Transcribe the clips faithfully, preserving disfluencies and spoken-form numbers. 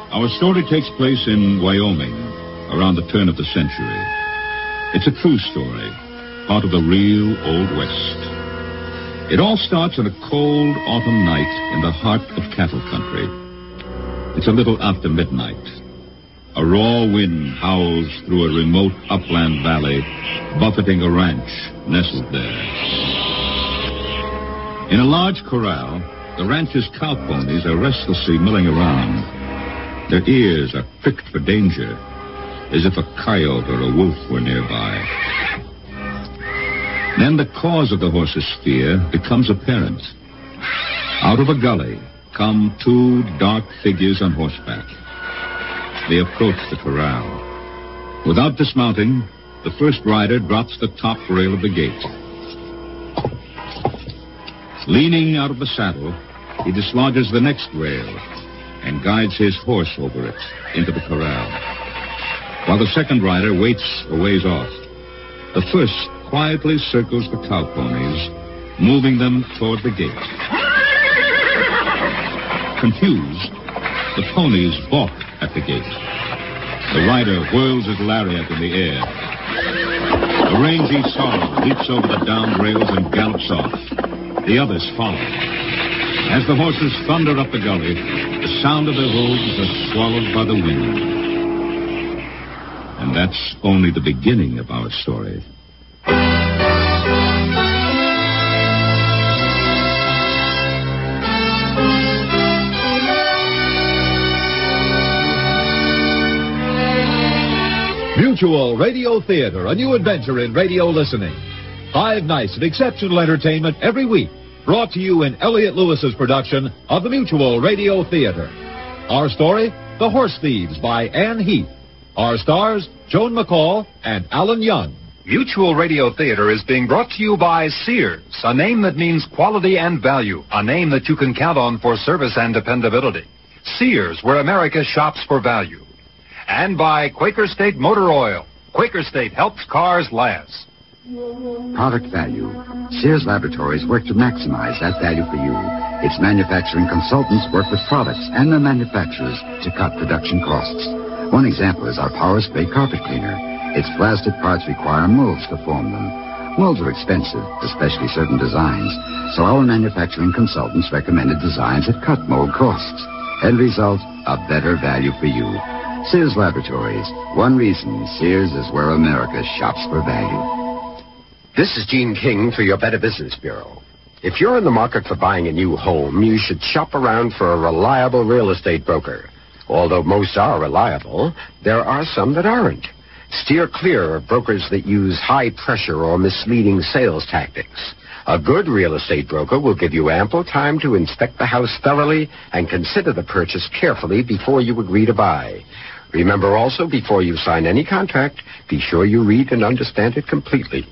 Our story takes place in Wyoming around the turn of the century. It's a true story, part of the real Old West. It all starts on a cold autumn night in the heart of cattle country. It's a little after midnight. A raw wind howls through a remote upland valley, buffeting a ranch nestled there. In a large corral, the ranch's cow ponies are restlessly milling around. Their ears are pricked for danger, as if a coyote or a wolf were nearby. Then the cause of the horses' fear becomes apparent. Out of a gully come two dark figures on horseback. They approach the corral. Without dismounting, the first rider drops the top rail of the gate. Leaning out of the saddle, he dislodges the next rail and guides his horse over it into the corral. While the second rider waits a ways off, the first quietly circles the cow ponies, moving them toward the gate. Confused, the ponies balk at the gate. The rider whirls his lariat in the air. A rangy sorrel leaps over the downed rails and gallops off. The others follow. As the horses thunder up the gully, the sound of their hooves is swallowed by the wind. And that's only the beginning of our story. Mutual Radio Theater, a new adventure in radio listening. Five nights of exceptional entertainment every week, brought to you in Elliott Lewis's production of the Mutual Radio Theater. Our story, The Horse Thieves by Anne Heath. Our stars, Joan McCall and Alan Young. Mutual Radio Theater is being brought to you by Sears, a name that means quality and value, a name that you can count on for service and dependability. Sears, where America shops for value. And by Quaker State Motor Oil. Quaker State helps cars last. Product value. Sears Laboratories work to maximize that value for you. Its manufacturing consultants work with products and their manufacturers to cut production costs. One example is our Power Spray carpet cleaner. Its plastic parts require molds to form them. Molds are expensive, especially certain designs, so our manufacturing consultants recommended designs that cut mold costs. End result, a better value for you. Sears Laboratories. One reason Sears is where America shops for value. This is Gene King for your Better Business Bureau. If you're in the market for buying a new home, you should shop around for a reliable real estate broker. Although most are reliable, there are some that aren't. Steer clear of brokers that use high pressure or misleading sales tactics. A good real estate broker will give you ample time to inspect the house thoroughly and consider the purchase carefully before you agree to buy. Remember also, before you sign any contract, be sure you read and understand it completely.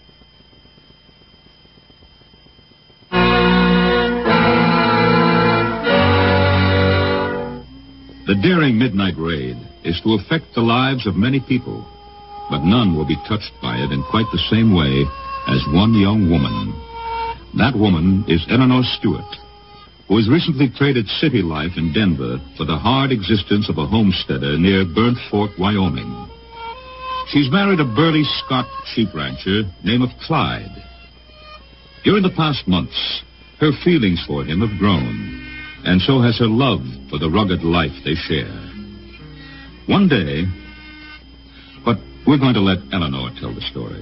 The daring midnight raid is to affect the lives of many people, but none will be touched by it in quite the same way as one young woman. That woman is Eleanor Stewart, who has recently traded city life in Denver for the hard existence of a homesteader near Burnt Fork, Wyoming. She's married a burly Scott sheep rancher named Clyde. During the past months, her feelings for him have grown, and so has her love for the rugged life they share. One day, but we're going to let Eleanor tell the story.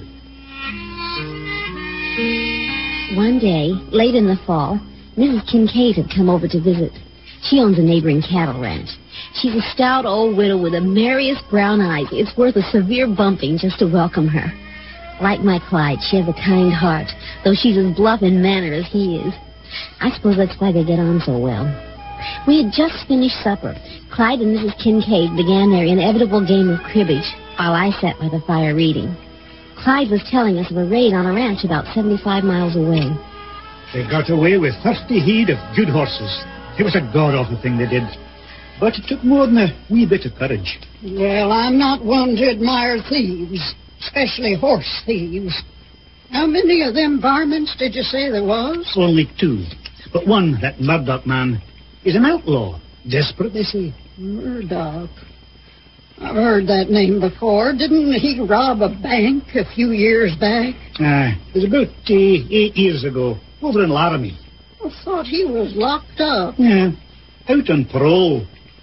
One day, late in the fall, Missus Kincaid had come over to visit. She owns a neighboring cattle ranch. She's a stout old widow with the merriest brown eyes. It's worth a severe bumping just to welcome her. Like my Clyde, she has a kind heart, though she's as bluff in manner as he is. I suppose that's why they get on so well. We had just finished supper. Clyde and Missus Kincaid began their inevitable game of cribbage while I sat by the fire reading. Clyde was telling us of a raid on a ranch about seventy-five miles away. They got away with thirty head of good horses. It was a god-awful thing they did. But it took more than a wee bit of courage. Well, I'm not one to admire thieves, especially horse thieves. How many of them varmints did you say there was? Only two. But one, that Murdoch man, is an outlaw. Desperate, they say. Murdoch. I've heard that name before. Didn't he rob a bank a few years back? Ah, it was about uh, eight years ago, over in Laramie. I thought he was locked up. Yeah, out on parole.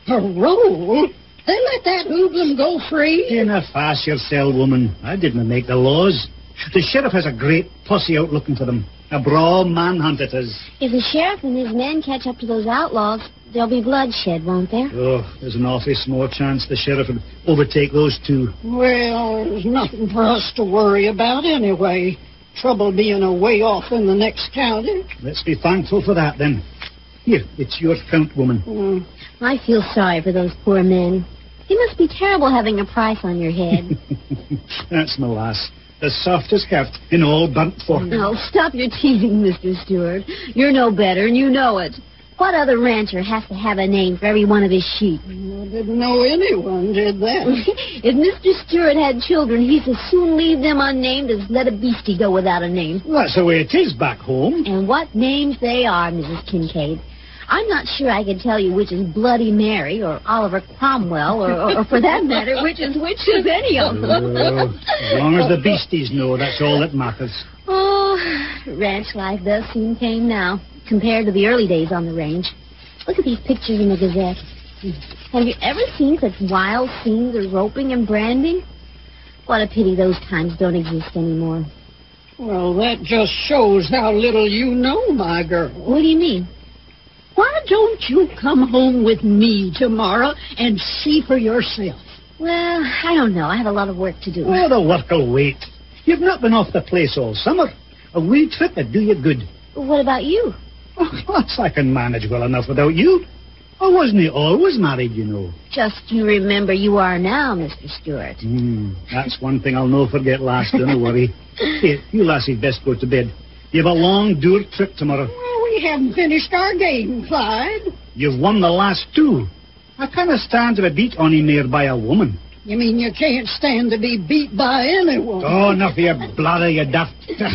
Parole? They let that hoodlum go free? In a fast yourself, woman. I didn't make the laws. The sheriff has a great posse out looking for them. A broad manhunt it is. If the sheriff and his men catch up to those outlaws, there'll be bloodshed, won't there? Oh, there's an awfully small chance the sheriff would overtake those two. Well, there's nothing for us to worry about anyway. Trouble being away off in the next county. Let's be thankful for that, then. Here, it's your count, woman. Mm. I feel sorry for those poor men. It must be terrible having a price on your head. That's my lass. As soft as heft in all burnt fork. No, stop your teasing, Mister Stewart. You're no better, and you know it. What other rancher has to have a name for every one of his sheep? I didn't know anyone did that. If Mister Stewart had children, he'd as soon leave them unnamed as let a beastie go without a name. That's the way it is back home. And what names they are, Missus Kincaid. I'm not sure I can tell you which is Bloody Mary or Oliver Cromwell or, or, or for that matter, which is which of any of them. Oh, as long as the beasties know, that's all that matters. Oh, ranch life does seem tame now compared to the early days on the range. Look at these pictures in the Gazette. Have you ever seen such wild scenes of roping and branding? What a pity those times don't exist anymore. Well, that just shows how little you know, my girl. What do you mean? Why don't you come home with me tomorrow and see for yourself? Well, I don't know. I have a lot of work to do. Oh, the work will wait. You've not been off the place all summer. A wee trip would do you good. What about you? Oh, that's I can manage well enough without you. I wasn't always married, you know. Just you remember you are now, Mister Stewart. Mm, that's one thing I'll no forget, lass. Don't worry. Here, you lassies best go to bed. You've a long tour trip tomorrow. Well, we haven't finished our game, Clyde. You've won the last two. I can't stand to be beat any more by a woman. You mean you can't stand to be beat by anyone? Oh, enough of your blather, you daft.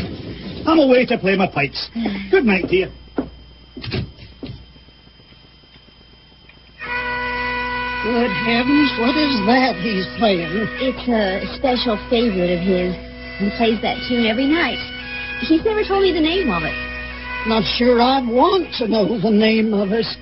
I'm away to play my pipes. Good night to you. Good heavens, what is that he's playing? It's a special favorite of his. He plays that tune every night. He's never told me the name of it. Not sure I'd want to know the name of it.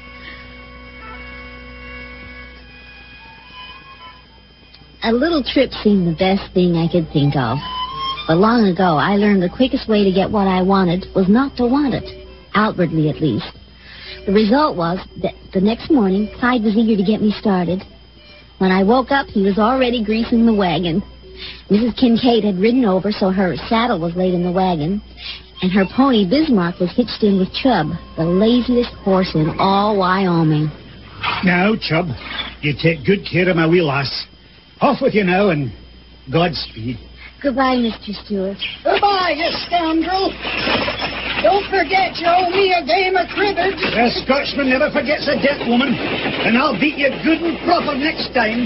A little trip seemed the best thing I could think of. But long ago, I learned the quickest way to get what I wanted was not to want it, outwardly at least. The result was that the next morning, Clyde was eager to get me started. When I woke up, he was already greasing the wagon. Missus Kincaid had ridden over, so her saddle was laid in the wagon, and her pony Bismarck was hitched in with Chubb, the laziest horse in all Wyoming. Now, Chubb, you take good care of my wee lass. Off with you now, and Godspeed. Goodbye, Mister Stewart. Goodbye, you scoundrel. Don't forget you owe me a game of cribbage. A Scotchman never forgets a debt, woman. And I'll beat you good and proper next time.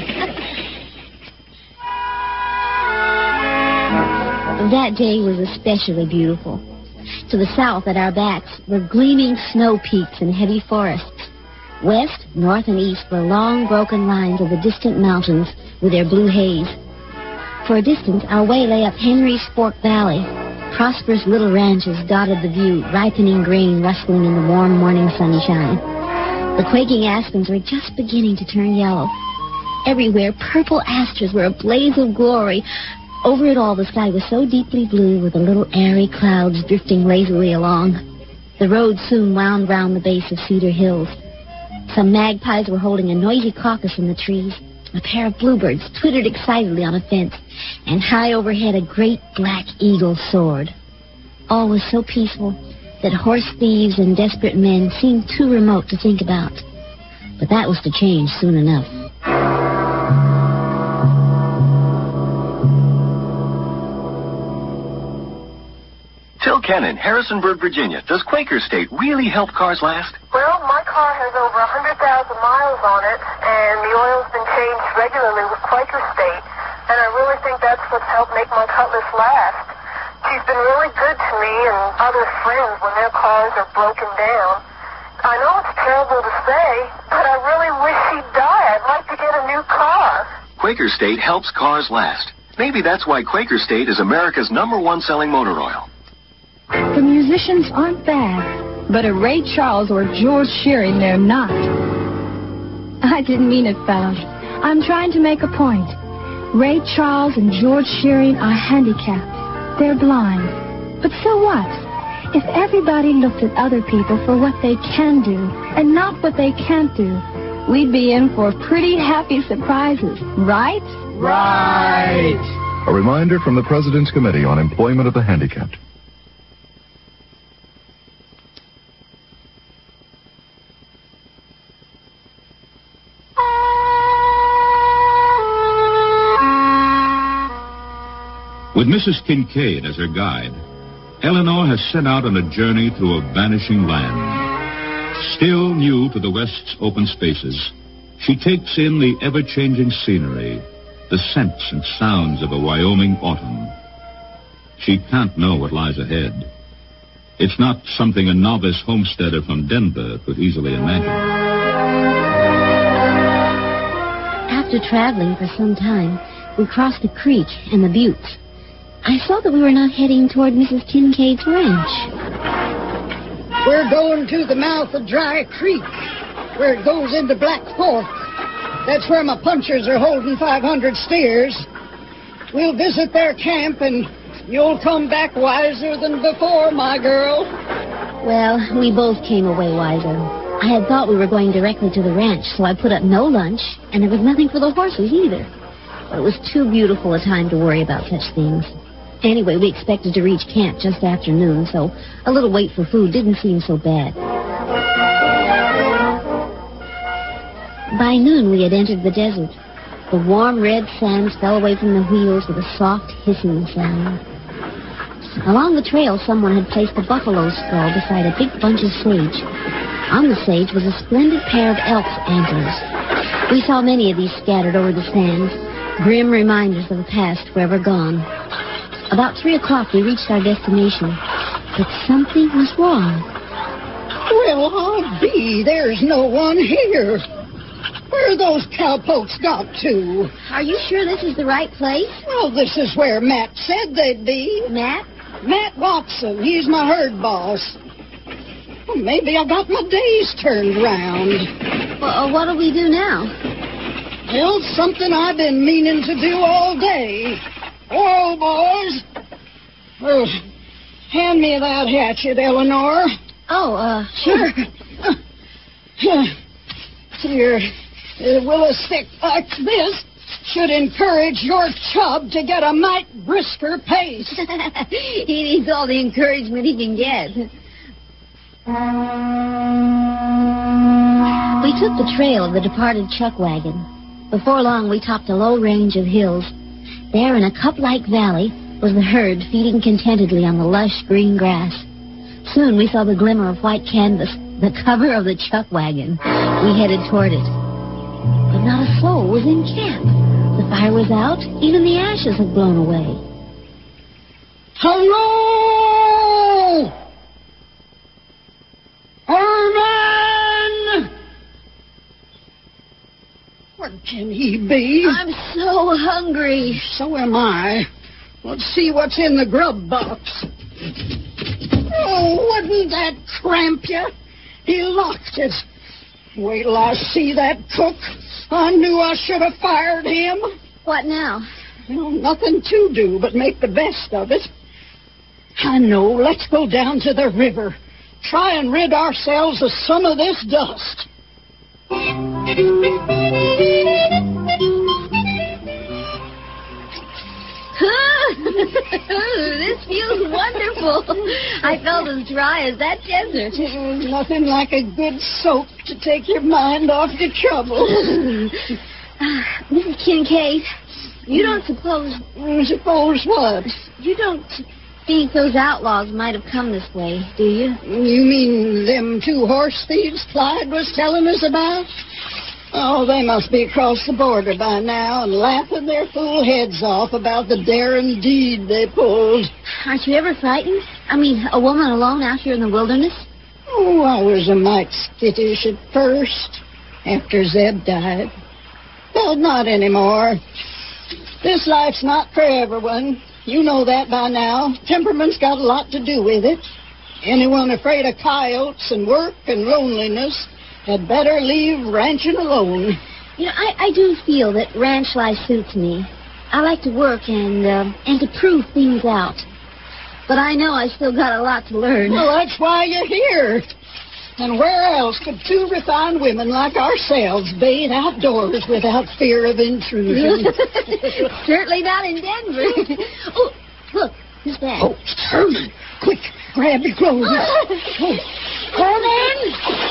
That day was especially beautiful. To the south at our backs were gleaming snow peaks and heavy forests. West, north, and east were long broken lines of the distant mountains with their blue haze. For a distance, our way lay up Henry's Fork Valley. Prosperous little ranches dotted the view, ripening grain rustling in the warm morning sunshine. The quaking aspens were just beginning to turn yellow. Everywhere, purple asters were a blaze of glory. Over it all, the sky was so deeply blue with the little airy clouds drifting lazily along. The road soon wound round the base of Cedar Hills. Some magpies were holding a noisy caucus in the trees. A pair of bluebirds twittered excitedly on a fence, and high overhead a great black eagle soared. All was so peaceful that horse thieves and desperate men seemed too remote to think about. But that was to change soon enough. Phil Kennan, Harrisonburg, Virginia. Does Quaker State really help cars last? Well, my car has over one hundred thousand miles on it, and the oil's been changed regularly with Quaker State, and I really think that's what's helped make my Cutlass last. She's been really good to me and other friends when their cars are broken down. I know it's terrible to say, but I really wish she'd died. Quaker State helps cars last. Maybe that's why Quaker State is America's number one selling motor oil. The musicians aren't bad, but a Ray Charles or George Shearing, they're not. I didn't mean it, fellas. I'm trying to make a point. Ray Charles and George Shearing are handicapped. They're blind. But so what? If everybody looked at other people for what they can do and not what they can't do, we'd be in for pretty happy surprises, right? Right. A reminder from the President's Committee on Employment of the Handicapped. With Missus Kincaid as her guide, Eleanor has set out on a journey through a vanishing land. Still new to the West's open spaces, she takes in the ever-changing scenery, the scents and sounds of a Wyoming autumn. She can't know what lies ahead. It's not something a novice homesteader from Denver could easily imagine. After traveling for some time, we crossed the creek and the buttes. I saw that we were not heading toward Missus Kincaid's ranch. We're going to the mouth of Dry Creek, where it goes into Black Fork. That's where my punchers are holding five hundred steers. We'll visit their camp, and you'll come back wiser than before, my girl. Well, we both came away wiser. I had thought we were going directly to the ranch, so I put up no lunch, and there was nothing for the horses either. But it was too beautiful a time to worry about such things. Anyway, we expected to reach camp just after noon, so a little wait for food didn't seem so bad. By noon, we had entered the desert. The warm red sands fell away from the wheels with a soft hissing sound. Along the trail, someone had placed a buffalo skull beside a big bunch of sage. On the sage was a splendid pair of elk's antlers. We saw many of these scattered over the sands, grim reminders of the past forever gone. About three o'clock, we reached our destination, but something was wrong. Well, I'll be. There's no one here. Where are those cowpokes got to? Are you sure this is the right place? Well, this is where Matt said they'd be. Matt? Matt Watson. He's my herd boss. Well, maybe I got my days turned round. Well, what'll we do now? Well, something I've been meaning to do all day. Whoa, boys. Well, hand me that hatchet, Eleanor. Oh, uh, sure. Here, uh, will a stick like this should encourage your chub to get a mite brisker pace. He needs all the encouragement he can get. We took the trail of the departed chuck wagon. Before long, we topped a low range of hills. There, in a cup-like valley, was the herd feeding contentedly on the lush green grass. Soon we saw the glimmer of white canvas, the cover of the chuck wagon. We headed toward it. But not a soul was in camp. The fire was out. Even the ashes had blown away. Hello! Herman! Where can he be? I'm so hungry. So am I. Let's see what's in the grub box. Oh, wouldn't that cramp you? He locked it. Wait till I see that cook. I knew I should have fired him. What now? Well, nothing to do but make the best of it. I know. Let's go down to the river. Try and rid ourselves of some of this dust. This feels wonderful. I felt as dry as that desert. There's nothing like a good soak to take your mind off your trouble. uh, Missus Kincaid, you don't suppose... Suppose what? You don't think those outlaws might have come this way, do you? You mean them two horse thieves Clyde was telling us about? Oh, they must be across the border by now and laughing their fool heads off about the daring deed they pulled. Aren't you ever frightened? I mean, a woman alone out here in the wilderness? Oh, I was a mite skittish at first, after Zeb died. But Well, not anymore. This life's not for everyone. You know that by now. Temperament's got a lot to do with it. Anyone afraid of coyotes and work and loneliness had better leave ranching alone. You know, I, I do feel that ranch life suits me. I like to work and uh, and to prove things out. But I know I still got a lot to learn. Well, that's why you're here. And where else could two refined women like ourselves bathe outdoors without fear of intrusion? Certainly not in Denver. Oh, look, who's that? Oh, Herman. Quick, grab your clothes. Oh. Herman!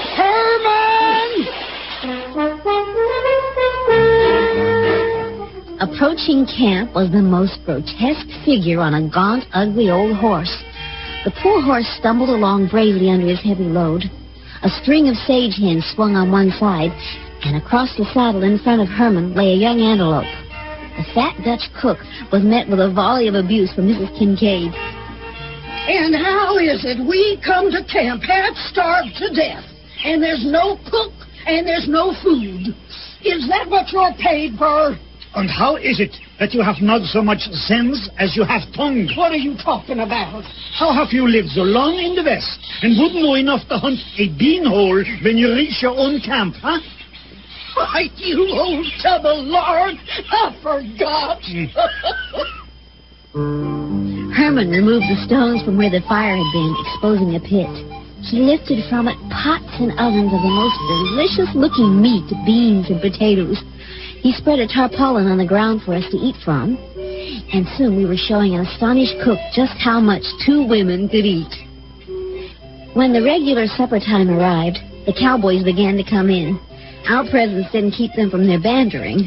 Herman! Approaching camp was the most grotesque figure on a gaunt, ugly old horse. The poor horse stumbled along bravely under his heavy load. A string of sage hens swung on one side, and across the saddle in front of Herman lay a young antelope. The fat Dutch cook was met with a volley of abuse from Missus Kincaid. And how is it we come to camp half-starved to death, and there's no cook, and there's no food? Is that what you're paid for? And how is it that you have not so much sense as you have tongue? What are you talking about? How have you lived so long in the West and wouldn't know enough to hunt a bean hole when you reach your own camp, huh? Why, you old tub of lard, I forgot. Herman removed the stones from where the fire had been, exposing a pit. He lifted from it pots and ovens of the most delicious-looking meat, beans and potatoes. He spread a tarpaulin on the ground for us to eat from, and soon we were showing an astonished cook just how much two women could eat. When the regular supper time arrived, the cowboys began to come in. Our presence didn't keep them from their bantering.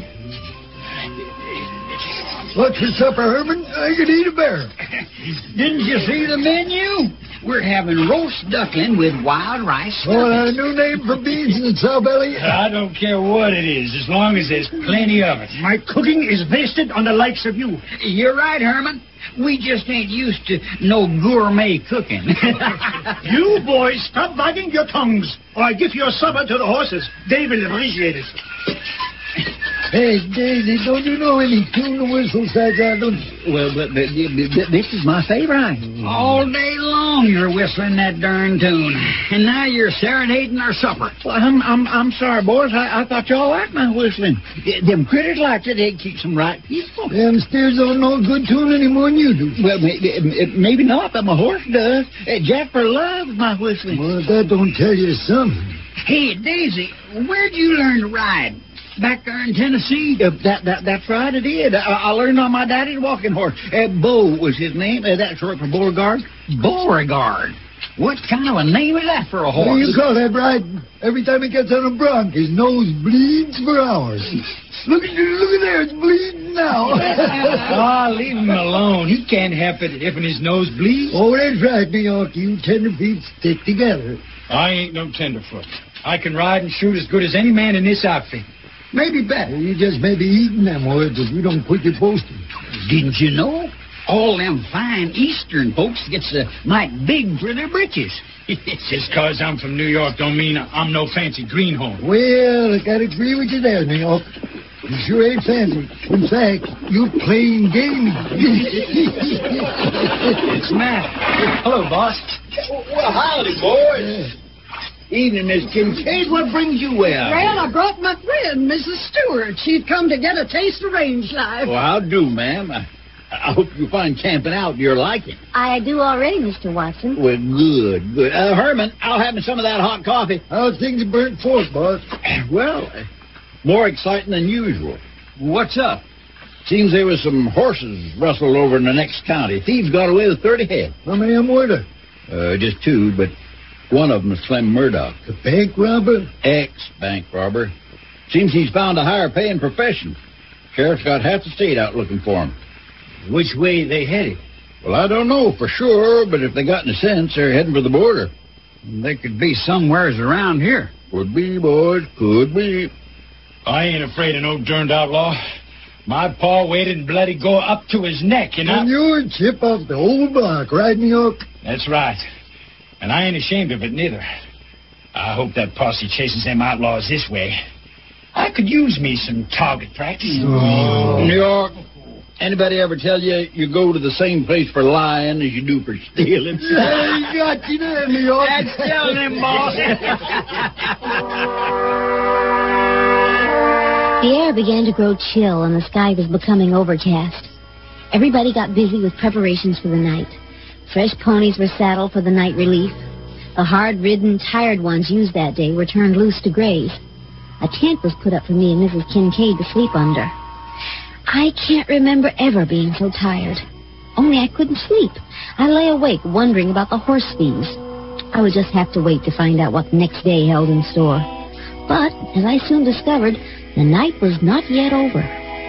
What's for supper, Herman? I could eat a bear. Didn't you see the menu? We're having roast duckling with wild rice. Oh, a new name for beans in the sow belly? I don't care what it is, as long as there's plenty of it. My cooking is wasted on the likes of you. You're right, Herman. We just ain't used to no gourmet cooking. You boys, stop wagging your tongues, or I give your supper to the horses. They will appreciate it. Hey, Daisy, don't you know any tune whistles that I don't... Well, but, but, but this is my favorite. All day long you're whistling that darn tune. And now you're serenading our supper. Well, I'm I'm, I'm sorry, boys. I, I thought y'all liked my whistling. Them critters liked it. It keeps them right peaceful. Them steers don't know good tune any more than you do. Well, maybe, maybe not, but my horse does. Jasper loves my whistling. Well, that don't tell you something. Hey, Daisy, where'd you learn to ride? Back there in Tennessee? Uh, that, that That's right, I did. I, I learned on my daddy's walking horse. Uh, Bo was his name. Uh, that's short for Beauregard. Beauregard? What kind of a name is that for a horse? Well, you call that right. Every time he gets on a bronc, his nose bleeds for hours. Look at look at there, it's bleeding now. Ah, oh, leave him alone. He can't help it if his nose bleeds. Oh, that's right, New York. You tenderfeet stick together. I ain't no tenderfoot. I can ride and shoot as good as any man in this outfit. Maybe better. You just may be eating them words if you don't quit your boasting. Didn't you know? All them fine Eastern folks gets a mite big for their britches. Just because I'm from New York don't mean I'm no fancy greenhorn. Well, I gotta agree with you there, New York. You sure ain't fancy. In fact, you're playing gamey. It's Matt. Hello, boss. Well, howdy, boys. Evening, Miss Kincaid. What brings you well? Well, I brought my friend, Missus Stewart. She'd come to get a taste of range life. Well, how do, ma'am? I, I hope you find camping out your liking. I do already, Mister Watson. Well, good, good. Uh, Herman, I'll have me some of that hot coffee. How's things at Burnt Fork, boss? Well, more exciting than usual. What's up? Seems there was some horses rustled over in the next county. Thieves got away with thirty head. How many of them were there? Uh, just two, but... one of them is Slim Murdoch. The bank robber? Ex-bank robber. Seems he's found a higher paying profession. Sheriff's got half the state out looking for him. Which way they headed? Well, I don't know for sure, but if they got any sense, they're heading for the border. They could be somewheres around here. Could be, boys. Could be. I ain't afraid of no derned outlaw. My paw waded and bloody go up to his neck, you know. And you're a chip off the old block, right, New York? That's right. And I ain't ashamed of it, neither. I hope that posse chases them outlaws this way. I could use me some target practice. Oh. New York, anybody ever tell you you go to the same place for lying as you do for stealing? I got you there, New York. That's telling him, boss. The air began to grow chill and the sky was becoming overcast. Everybody got busy with preparations for the night. Fresh ponies were saddled for the night relief. The hard-ridden, tired ones used that day were turned loose to graze. A tent was put up for me and Missus Kincaid to sleep under. I can't remember ever being so tired. Only I couldn't sleep. I lay awake wondering about the horse thieves. I would just have to wait to find out what the next day held in store. But, as I soon discovered, the night was not yet over.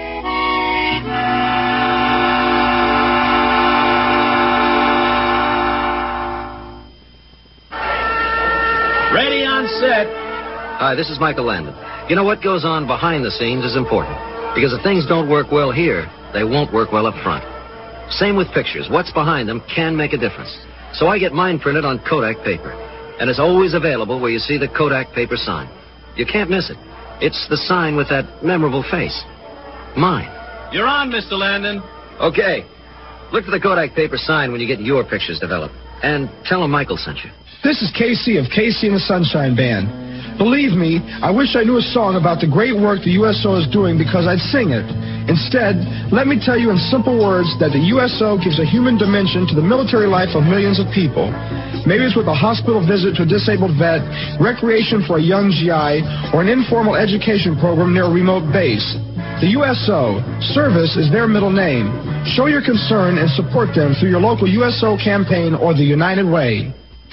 Ready on set. Hi, this is Michael Landon. You know, what goes on behind the scenes is important. Because if things don't work well here, they won't work well up front. Same with pictures. What's behind them can make a difference. So I get mine printed on Kodak paper. And it's always available where you see the Kodak paper sign. You can't miss it. It's the sign with that memorable face. Mine. You're on, Mister Landon. Okay. Look for the Kodak paper sign when you get your pictures developed. And tell them Michael sent you. This is Casey of Casey and the Sunshine Band. Believe me, I wish I knew a song about the great work the U S O is doing because I'd sing it. Instead, let me tell you in simple words that the U S O gives a human dimension to the military life of millions of people. Maybe it's with a hospital visit to a disabled vet, recreation for a young G I, or an informal education program near a remote base. The U S O, service is their middle name. Show your concern and support them through your local U S O campaign or the United Way.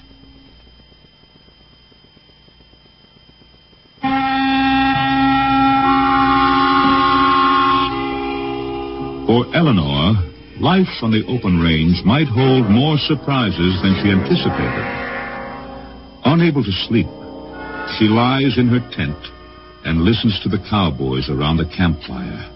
For Eleanor, life on the open range might hold more surprises than she anticipated. Unable to sleep, she lies in her tent and listens to the cowboys around the campfire.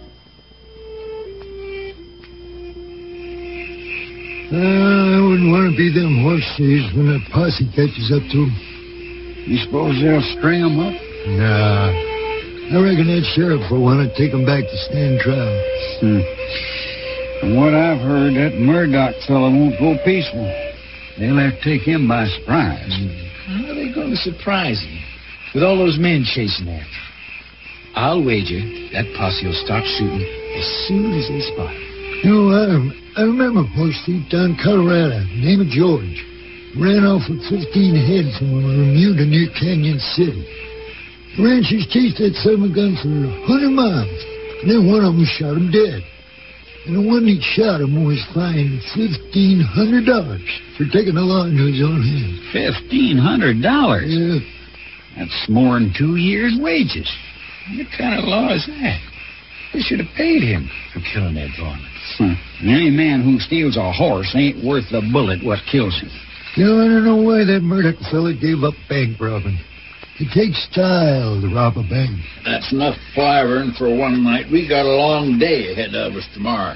Uh, I wouldn't want to be them horse thieves when that posse catches up to them. You suppose they'll string them up? Nah. I reckon that sheriff will want to take them back to stand trial. Hmm. From what I've heard, that Murdoch fellow won't go peaceful. They'll have to take him by surprise. How are they going to surprise him with all those men chasing after him? I'll wager that posse will start shooting as soon as they spot him. You know, I, I remember a horse thief down Colorado, named George. Ran off with fifteen head from Bermuda near Canyon City. The ranchers chased that son of a gun for a hundred miles. And then one of them shot him dead. And the one that shot him was fined fifteen hundred dollars for taking the law into his own hands. Fifteen hundred dollars? Yeah. That's more than two years' wages. What kind of law is that? They should have paid him for killing that varmint. Hmm. Any man who steals a horse ain't worth the bullet what kills him. You know, I don't know why that Murdoch fella gave up bank robbing. It takes style to rob a bank. That's enough firing for one night. We got a long day ahead of us tomorrow.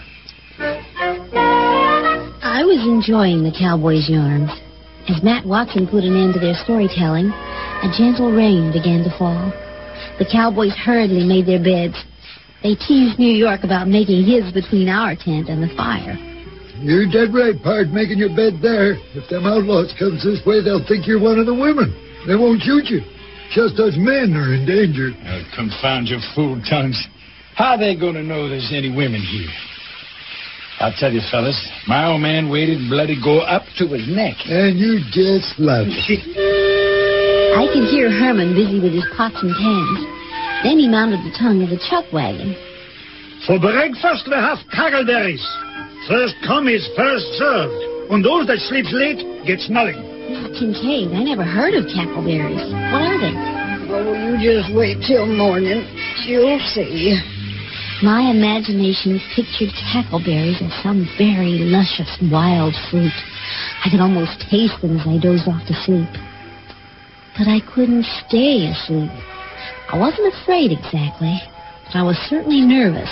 I was enjoying the cowboys' yarns. As Matt Watson put an end to their storytelling, a gentle rain began to fall. The cowboys hurriedly made their beds. They teased New York about making his between our tent and the fire. You're dead right, Pard, making your bed there. If them outlaws comes this way, they'll think you're one of the women. They won't shoot you. Just us men are in danger. Oh, confound your fool tongues. How are they going to know there's any women here? I'll tell you, fellas, my old man waited bloody go up to his neck. And you just love it. I could hear Herman busy with his pots and pans. Then he mounted the tongue of the chuck wagon. For breakfast, we have tackleberries. First come is first served. And those that sleeps late gets nothing. Kincaid, I never heard of tackleberries. What are they? Oh, you just wait till morning. You'll see. My imagination pictured tackleberries as some very luscious wild fruit. I could almost taste them as I dozed off to sleep. But I couldn't stay asleep. I wasn't afraid exactly, but I was certainly nervous.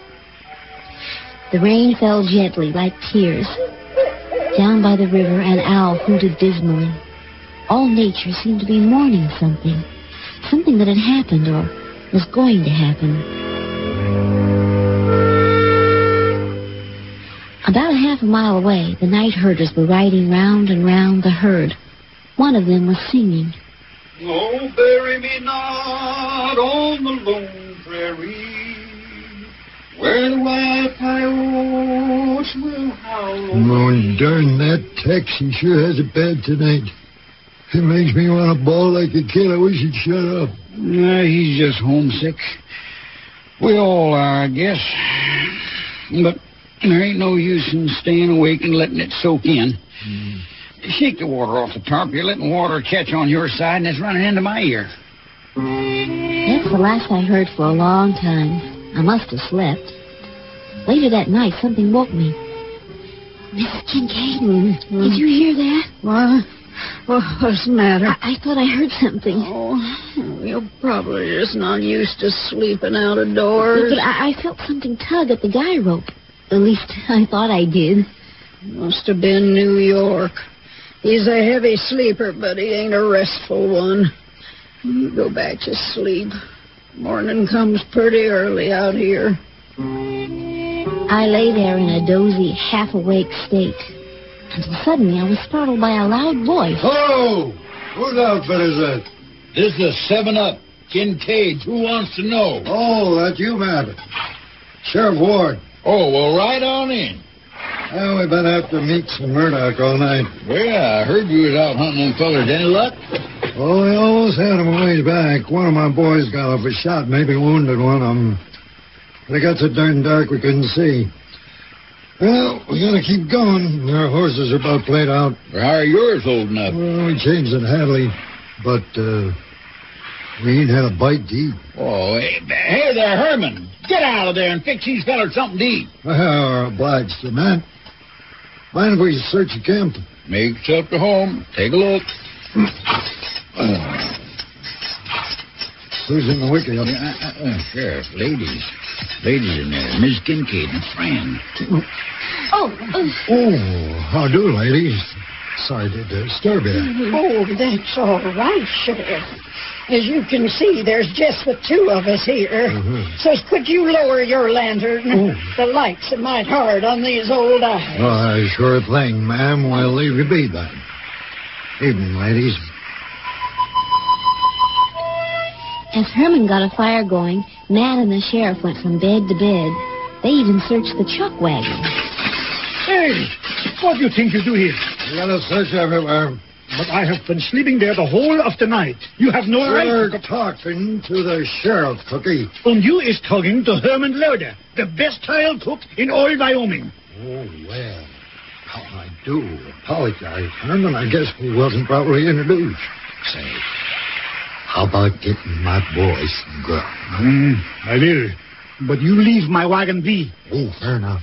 The rain fell gently like tears. Down by the river, an owl hooted dismally. All nature seemed to be mourning something. Something that had happened or was going to happen. About a half a mile away, the night herders were riding round and round the herd. One of them was singing. Oh, bury me not on the lone prairie, where the wild coyotes will howl. Oh, darn, that Tex, he sure has it bad tonight. It makes me want to bawl like a kid. I wish he'd shut up. Nah, he's just homesick. We all are, I guess. But there ain't no use in staying awake and letting it soak in. Mm. Shake the water off the tarp. You're letting water catch on your side, and it's running into my ear. That's the last I heard for a long time. I must have slept. Later that night, something woke me. Missus Kincaid, mm. did you hear that? What? Well, what's the matter? I, I thought I heard something. Oh, you're probably just not used to sleeping out of doors. But I, I felt something tug at the guy rope. At least I thought I did. Must have been New York. He's a heavy sleeper, but he ain't a restful one. You go back to sleep. Morning comes pretty early out here. I lay there in a dozy, half-awake state. Until suddenly I was startled by a loud voice. Oh! Whose outfit is that? This is seven up. Kincaid. Who wants to know? Oh, that's you, man. Sheriff Ward. Oh, well, right on in. Well, we've been after Meeks and Murdoch all night. Well, I heard you was out hunting them fellers. Any luck? Oh, we almost had them a ways back. One of my boys got off a shot, maybe wounded one of them. But it got so darn dark we couldn't see. Well, we gotta keep going. Our horses are about played out. Well, how are yours holding up? Well, we changed it Hadley, but uh, we ain't had a bite to eat. Oh, hey, hey there, Herman. Get out of there and fix these fellers something to eat. Well, obliged to, man. Mind if we search the camp? Make yourself to home. Take a look. Who's in the wicket? Uh, uh, uh, Sheriff, ladies. Ladies in there. Miss Kincaid and a friend. Oh. Uh, oh, how do, ladies? Sorry to disturb you. Oh, that's all right, Sheriff. As you can see, there's just the two of us here. Mm-hmm. So could you lower your lantern? Oh. The light's a mite hard on these old eyes. Oh, sure thing, ma'am. We'll leave you be then. Evening, ladies. As Herman got a fire going, Matt and the sheriff went from bed to bed. They even searched the chuck wagon. Hey, what do you think you do here? We got to search everywhere. But I have been sleeping there the whole of the night. You have no right... You're talking to the sheriff, Cookie. And you is talking to Herman Loder, the best child cook in all Wyoming. Oh, well, how I do apologize, Herman. I guess we wasn't properly introduced. Say, how about getting my boys some grub? Mm, I will. But you leave my wagon be. Oh, fair enough.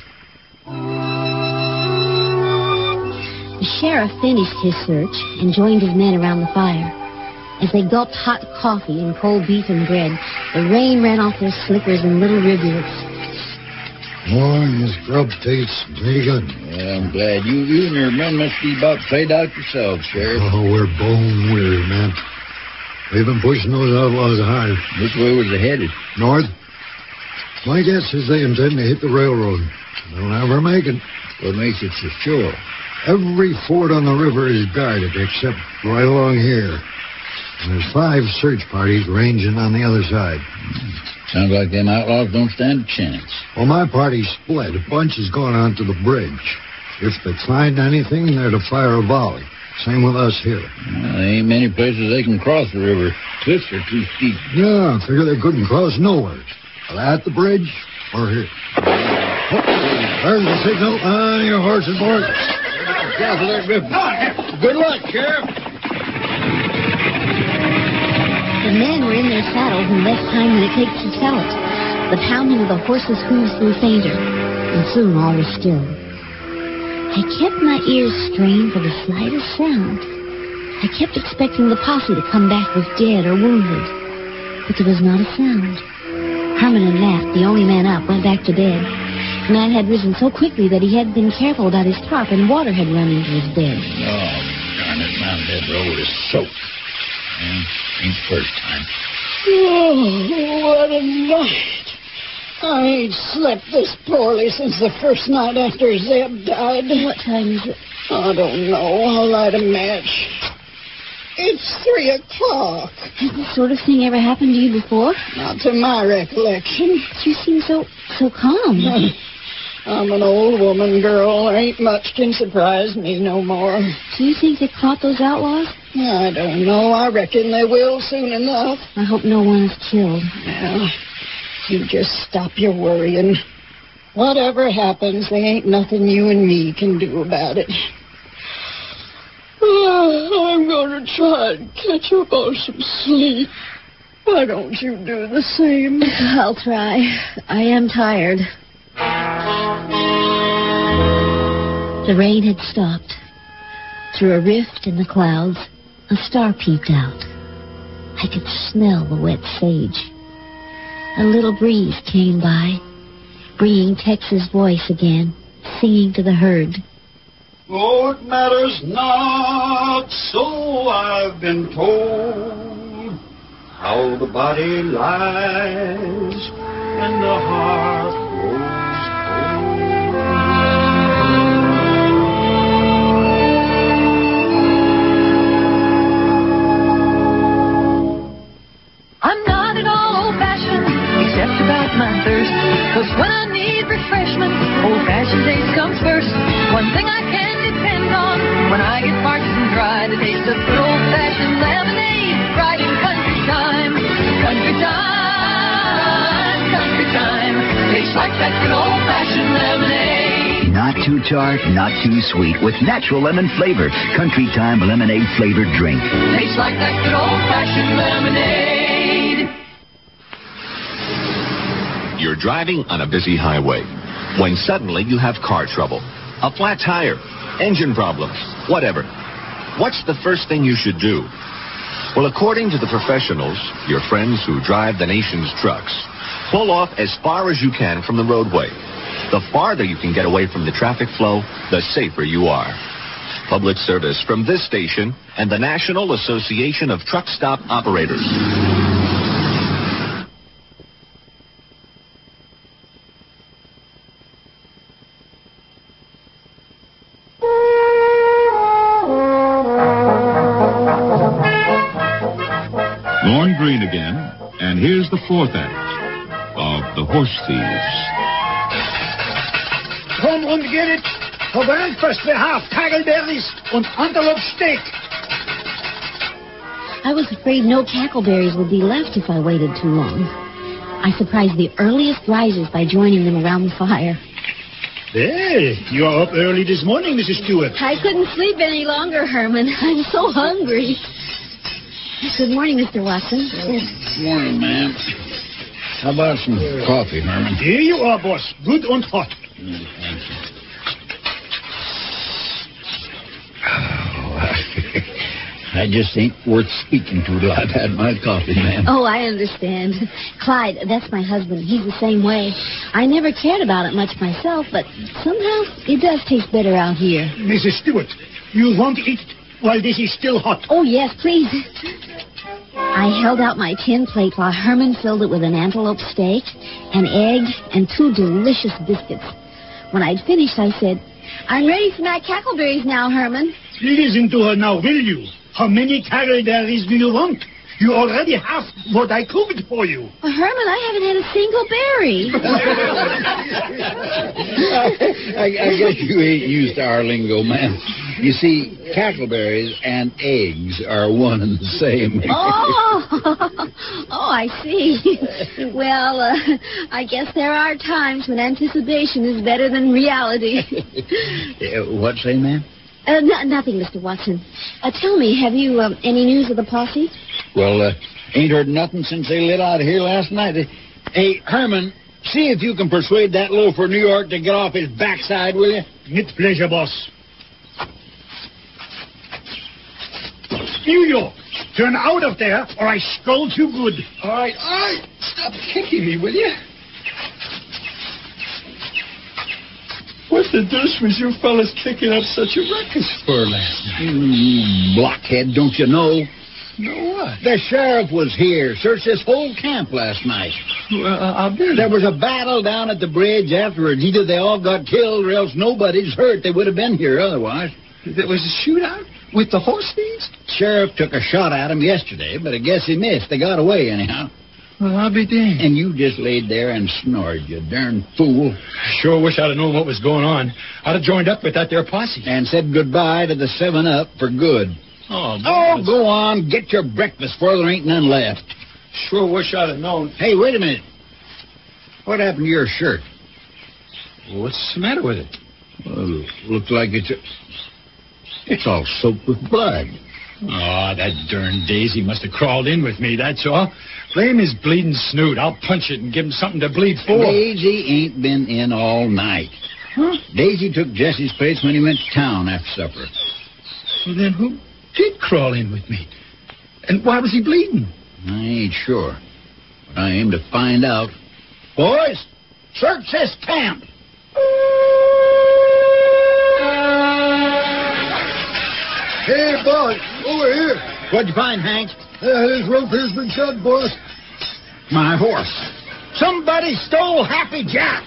The sheriff finished his search and joined his men around the fire. As they gulped hot coffee and cold beef and bread, the rain ran off their slickers in little rivulets. Boy, this grub tastes pretty good. Yeah, I'm glad. You, you and your men must be about played out yourselves, Sheriff. Oh, we're bone weary, man. We've been pushing those outlaws hard. Which way was they headed? North. My guess is they intend to hit the railroad. They'll never make it. What makes it so sure? Every ford on the river is guarded except right along here. And there's five search parties ranging on the other side. Sounds like them outlaws don't stand a chance. Well, my party's split. A bunch is going on to the bridge. If they find anything, they're to fire a volley. Same with us here. Well, there ain't many places they can cross the river. Cliffs are too steep. Yeah, I figure they couldn't cross nowhere. Well, at the bridge or here. Oh, there's the signal. On your horses, boys. Careful there, Griffin. Good luck, Sheriff. The men were in their saddles in less time than it takes to tell it. The pounding of the horses' hooves grew fainter, and soon all was still. I kept my ears strained for the slightest sound. I kept expecting the posse to come back with dead or wounded, but there was not a sound. Herman and Matt, the only man up, went back to bed. Matt had risen so quickly that he hadn't been careful about his tarp, and water had run into his bed. Oh, darn it, my bedroll is soaked. And ain't the first time. Oh, what a night. I ain't slept this poorly since the first night after Zeb died. What time is it? I don't know. I'll light a match. It's three o'clock. Has this sort of thing ever happened to you before? Not to my recollection. You seem so, so calm. I'm an old woman, girl. Ain't much can surprise me no more. Do you think they caught those outlaws? I don't know. I reckon they will soon enough. I hope no one is killed. Yeah. You just stop your worrying. Whatever happens, there ain't nothing you and me can do about it. Oh, I'm going to try and catch up on some sleep. Why don't you do the same? I'll try. I am tired. The rain had stopped. Through a rift in the clouds, a star peeped out. I could smell the wet sage. A little breeze came by, bringing Tex's voice again, singing to the herd. Oh, it matters not, so I've been told, how the body lies and the heart grows cold. I'm not at all old-fashioned, except about my thirst. Cause when I need refreshment, old-fashioned taste comes first. One thing I can depend on when I get parched and dry, the taste of good old-fashioned lemonade, right in country time. Country time, country time. Tastes like that good old-fashioned lemonade. Not too tart, not too sweet, with natural lemon flavor. Country Time lemonade flavored drink. Tastes like that good old-fashioned lemonade. You're driving on a busy highway when suddenly you have car trouble, a flat tire, engine problems, whatever. What's the first thing you should do? Well, according to the professionals, your friends who drive the nation's trucks, pull off as far as you can from the roadway. The farther you can get away from the traffic flow, the safer you are. Public service from this station and the National Association of Truck Stop Operators. Lorne Greene again, and here's the fourth act of The Horse Thieves. Komm und get it. For breakfast we have cackleberries und antelope steak. I was afraid no cackleberries would be left if I waited too long. I surprised the earliest risers by joining them around the fire. Hey, you are up early this morning, Missus Stewart. I couldn't sleep any longer, Herman. I'm so hungry. Good morning, Mister Watson. Good morning, ma'am. How about some coffee, Herman? Here you are, boss. Good and hot. Mm, thank you. Oh, I just ain't worth speaking to till I've had my coffee, ma'am. Oh, I understand. Clyde, that's my husband. He's the same way. I never cared about it much myself, but somehow it does taste better out here. Missus Stewart, you won't eat while this is still hot. Oh, yes, please. I held out my tin plate while Herman filled it with an antelope steak, an egg, and two delicious biscuits. When I'd finished, I said, I'm ready for my cackleberries now, Herman. Listen to her now, will you? How many cackleberries do you want? You already have what I cooked for you. Well, Herman, I haven't had a single berry. I, I guess you ain't used to our lingo, ma'am. You see, cackleberries and eggs are one and the same. Oh, oh, I see. Well, uh, I guess there are times when anticipation is better than reality. uh, what say, ma'am? Uh, n- nothing, Mister Watson. Uh, tell me, have you um, any news of the posse? Well, uh, ain't heard nothing since they lit out of here last night. Hey, Herman, see if you can persuade that loafer of New York to get off his backside, will you? With pleasure, boss. New York, turn out of there, or I scold you good. All right, all right. Stop kicking me, will you? What the deuce was you fellas kicking up such a ruckus for last night? Mm, blockhead, don't you know? No, what? The sheriff was here. Searched this whole camp last night. Well, uh, I'll be. There was a battle down at the bridge afterwards. Either they all got killed or else nobody's hurt. They would have been here otherwise. There was a shootout with the horse thieves? Sheriff took a shot at him yesterday, but I guess he missed. They got away anyhow. Well, I'll be damned. And you just laid there and snored, you darn fool. Sure wish I'd have known what was going on. I'd have joined up with that there posse. And said goodbye to the seven up for good. Oh, oh go on. Get your breakfast before there ain't none left. Sure wish I'd have known. Hey, wait a minute. What happened to your shirt? Well, what's the matter with it? Well, looks like it's a... It's all soaked with blood. Oh, that darn Daisy must have crawled in with me, that's all. Blame his bleeding snoot. I'll punch it and give him something to bleed for. Daisy ain't been in all night. Huh? Daisy took Jesse's place when he went to town after supper. Well, then who did crawl in with me? And why was he bleeding? I ain't sure. But I aim to find out. Boys, search this camp. Hey, boss, over here. What'd you find, Hank? Uh, his rope has been shot, boss. My horse. Somebody stole Happy Jack.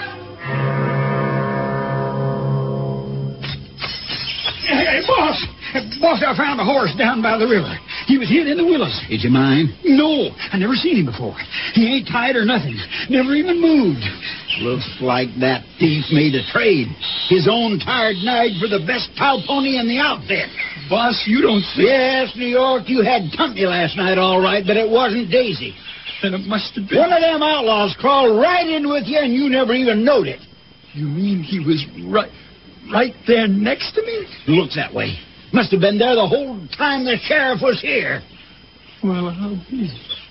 Hey, hey, boss! Boss, I found a horse down by the river. He was hid in the willows. Is he mine? No, I never seen him before. He ain't tied or nothing. Never even moved. Looks like that thief made a trade. His own tired nag for the best cow pony in the outfit. Boss, you don't think... Yes, New York, you had company last night, all right, but it wasn't Daisy. Then it must have been... One of them outlaws crawled right in with you, and you never even knowed it. You mean he was right... right there next to me? Looks that way. Must have been there the whole time the sheriff was here. Well, I'll be...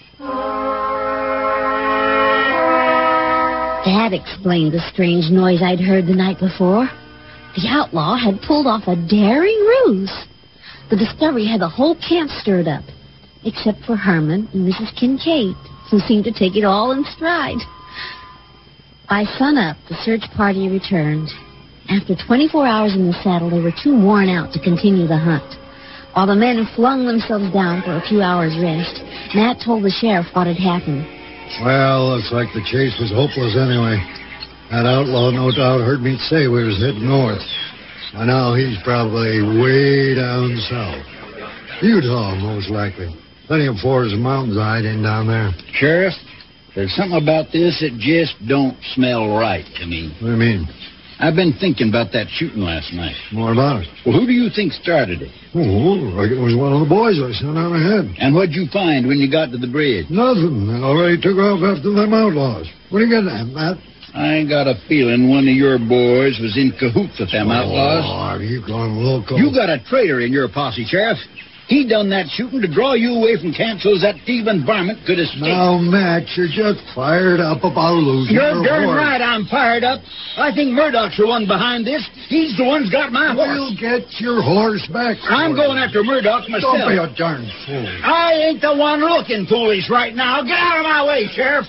That explained the strange noise I'd heard the night before. The outlaw had pulled off a daring ruse. The discovery had the whole camp stirred up, except for Herman and Missus Kincaid, who seemed to take it all in stride. By sunup, the search party returned. After twenty-four hours in the saddle, they were too worn out to continue the hunt. While the men flung themselves down for a few hours' rest, Matt told the sheriff what had happened. Well, looks like the chase was hopeless anyway. That outlaw no doubt heard me say we was heading north. By now he's probably way down south. Utah, most likely. Plenty of forests and mountains hiding down there. Sheriff, there's something about this that just don't smell right to me. What do you mean? I've been thinking about that shooting last night. More about it. Well, who do you think started it? Oh, like it was one of the boys I sent on ahead. And what'd you find when you got to the bridge? Nothing. They already took off after them outlaws. What are you getting at, Matt? I got a feeling one of your boys was in cahoots with them oh, outlaws. Oh, you gone loco. You got a traitor in your posse, Sheriff. He done that shooting to draw you away from camp so that thieving varmint could escape. Now, Matt, you're just fired up about losing You're your darn horse. right I'm fired up. I think Murdoch's the one behind this. He's the one's got my horse. We'll get your horse back. I'm going after Murdoch myself. Don't be a darn fool. I ain't the one looking foolish right now. Get out of my way, Sheriff.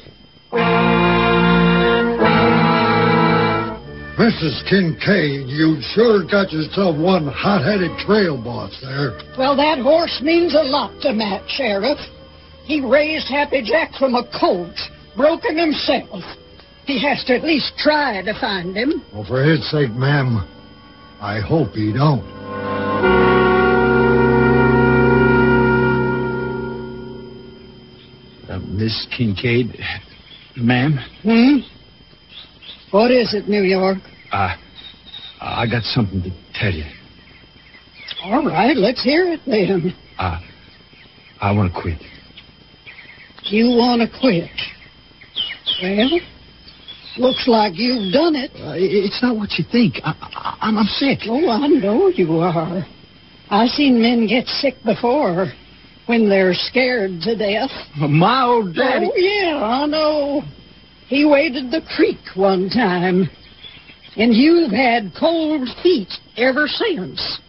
Missus Kincaid, you sure got yourself one hot-headed trail boss there. Well, that horse means a lot to Matt, Sheriff. He raised Happy Jack from a colt, broke him himself. He has to at least try to find him. Well, for his sake, ma'am, I hope he don't. Uh, Miss Kincaid, ma'am? Hmm? What is it, New York? Uh, I got something to tell you. All right, let's hear it then. Uh, I want to quit. You want to quit? Well, looks like you've done it. Uh, it's not what you think. I, I, I'm, I'm sick. Oh, I know you are. I've seen men get sick before when they're scared to death. My old daddy. Oh, yeah, I know. He waded the creek one time, and you've had cold feet ever since.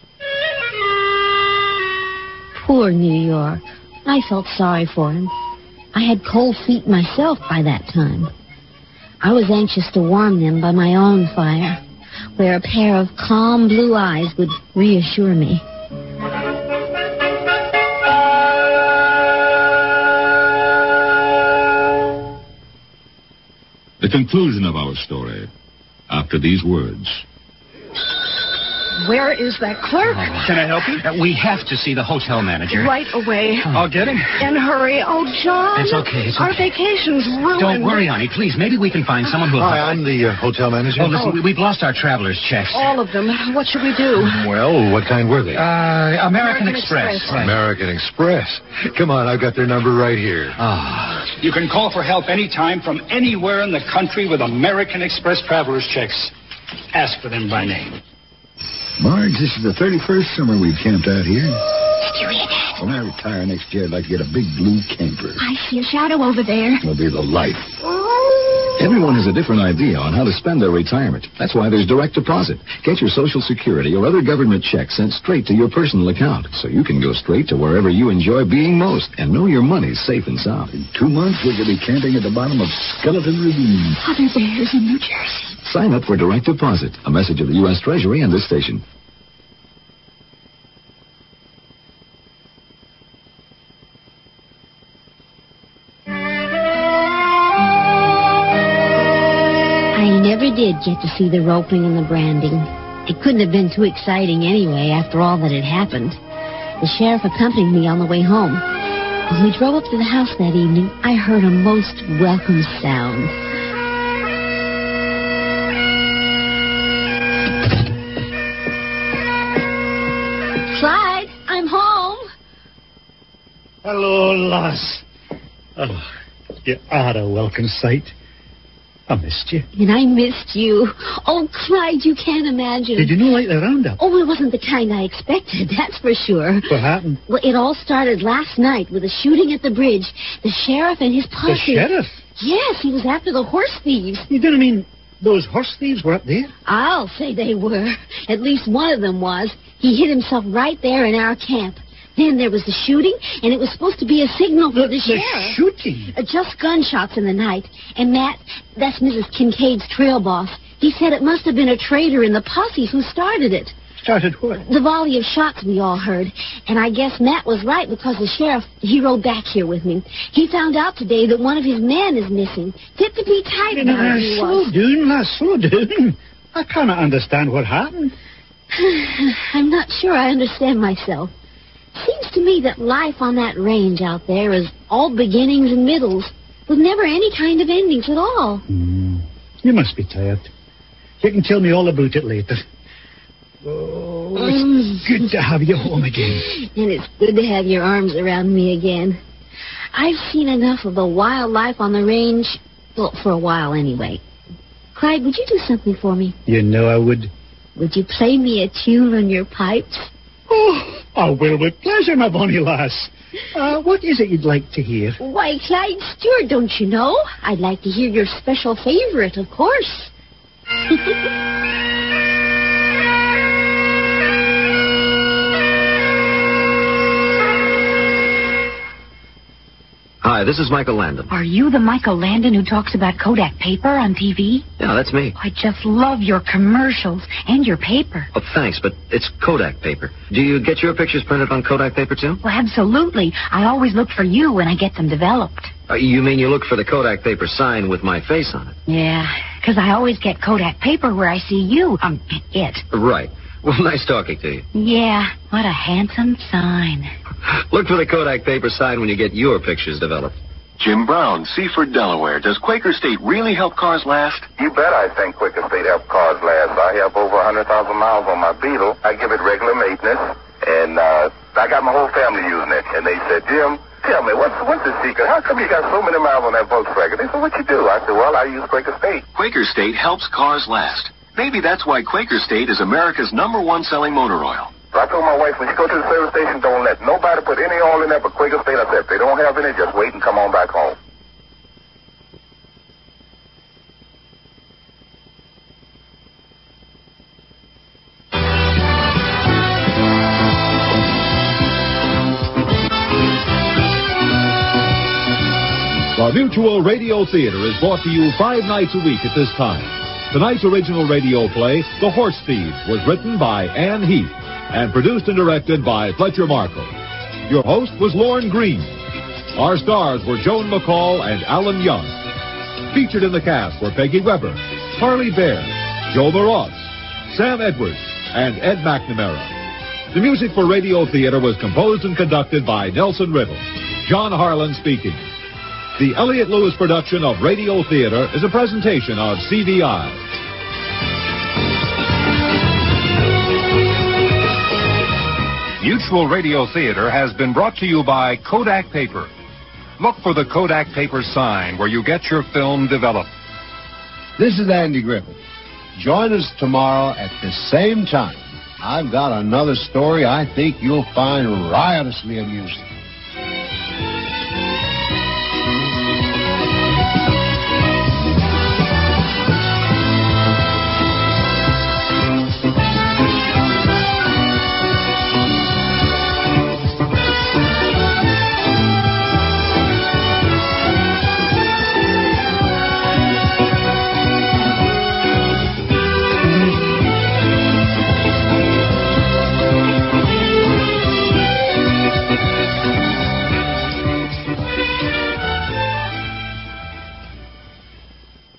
Poor New York. I felt sorry for him. I had cold feet myself by that time. I was anxious to warm them by my own fire, where a pair of calm blue eyes would reassure me. The conclusion of our story, after these words. Where is that clerk? Can I help you? Uh, we have to see the hotel manager. Right away. I'll get him. And hurry. Oh, John. It's okay. It's Our okay. vacation's ruined. Don't worry, Honey. Please, maybe we can find someone who'll... Hi, I'm the uh, hotel manager. Oh, listen, we, we've lost our traveler's checks. All of them. What should we do? Well, what kind were they? Uh, American, American Express. Express. Right. American Express. Come on, I've got their number right here. Ah. You can call for help anytime from anywhere in the country with American Express traveler's checks. Ask for them by name. Marge, this is the thirty-first summer we've camped out here. Did you hear that? When I retire next year, I'd like to get a big blue camper. I see a shadow over there. It'll be the life. Everyone has a different idea on how to spend their retirement. That's why there's direct deposit. Get your Social Security or other government checks sent straight to your personal account, so you can go straight to wherever you enjoy being most and know your money's safe and sound. In two months, we could be camping at the bottom of Skeleton Ravine. Other bears in New Jersey. Sign up for direct deposit. A message of the U S Treasury and this station. I never did get to see the roping and the branding. It couldn't have been too exciting anyway after all that had happened. The sheriff accompanied me on the way home. When we drove up to the house that evening, I heard a most welcome sound. Clyde, I'm home. Hello, lass. Oh, you are a welcome sight. I missed you. And I missed you. Oh, Clyde, you can't imagine. Did you not like the roundup? Oh, it wasn't the kind I expected, that's for sure. What happened? Well, it all started last night with a shooting at the bridge. The sheriff and his posse. The sheriff? Yes, he was after the horse thieves. You didn't mean those horse thieves were up there? I'll say they were. At least one of them was. He hid himself right there in our camp. Then there was the shooting, and it was supposed to be a signal for the, the sheriff. shooting? Uh, just gunshots in the night. And Matt, that's Missus Kincaid's trail boss, he said it must have been a traitor in the posse who started it. Started what? The volley of shots we all heard. And I guess Matt was right because the sheriff, he rode back here with me. He found out today that one of his men is missing. Fit to be tied about Now, it he slow was. down, lass, slow down. I cannot understand what happened. I'm not sure I understand myself. Seems to me that life on that range out there is all beginnings and middles, with never any kind of endings at all. Mm, you must be tired. You can tell me all about it later. Oh, it's good to have you home again. And it's good to have your arms around me again. I've seen enough of the wildlife on the range, well, for a while anyway. Clyde, would you do something for me? You know I would. Would you play me a tune on your pipes? Oh, I will with pleasure, my bonny lass. Uh, what is it you'd like to hear? Why, Clyde Stewart, don't you know? I'd like to hear your special favorite, of course. Hi, this is Michael Landon. Are you the Michael Landon who talks about Kodak paper on T V? Yeah, that's me. I just love your commercials and your paper. Oh, thanks, but it's Kodak paper. Do you get your pictures printed on Kodak paper, too? Well, absolutely. I always look for you when I get them developed. Uh, you mean you look for the Kodak paper sign with my face on it? Yeah, because I always get Kodak paper where I see you. Um, it. Right. Well, nice talking to you. Yeah, what a handsome sign. Look for the Kodak paper sign when you get your pictures developed. Jim Brown, Seaford, Delaware. Does Quaker State really help cars last? You bet I think Quaker State helps cars last. I have over one hundred thousand miles on my Beetle. I give it regular maintenance, and uh, I got my whole family using it. And they said, Jim, tell me, what's, what's the secret? How come you got so many miles on that Volkswagen? They said, what you do? I said, well, I use Quaker State. Quaker State helps cars last. Maybe that's why Quaker State is America's number one selling motor oil. So I told my wife, when you go to the service station, don't let nobody put any oil in there but Quaker State. I said, if they don't have any, just wait and come on back home. The Mutual Radio Theater is brought to you five nights a week at this time. Tonight's original radio play, The Horse Thieves, was written by Anne Heath and produced and directed by Fletcher Markle. Your host was Lorne Green. Our stars were Joan McCall and Alan Young. Featured in the cast were Peggy Weber, Harley Bear, Joe Ross, Sam Edwards, and Ed McNamara. The music for Radio Theater was composed and conducted by Nelson Riddle. John Harlan speaking. The Elliott Lewis production of Radio Theater is a presentation of C V I. Mutual Radio Theater has been brought to you by Kodak Paper. Look for the Kodak Paper sign where you get your film developed. This is Andy Griffith. Join us tomorrow at the same time. I've got another story I think you'll find riotously amusing.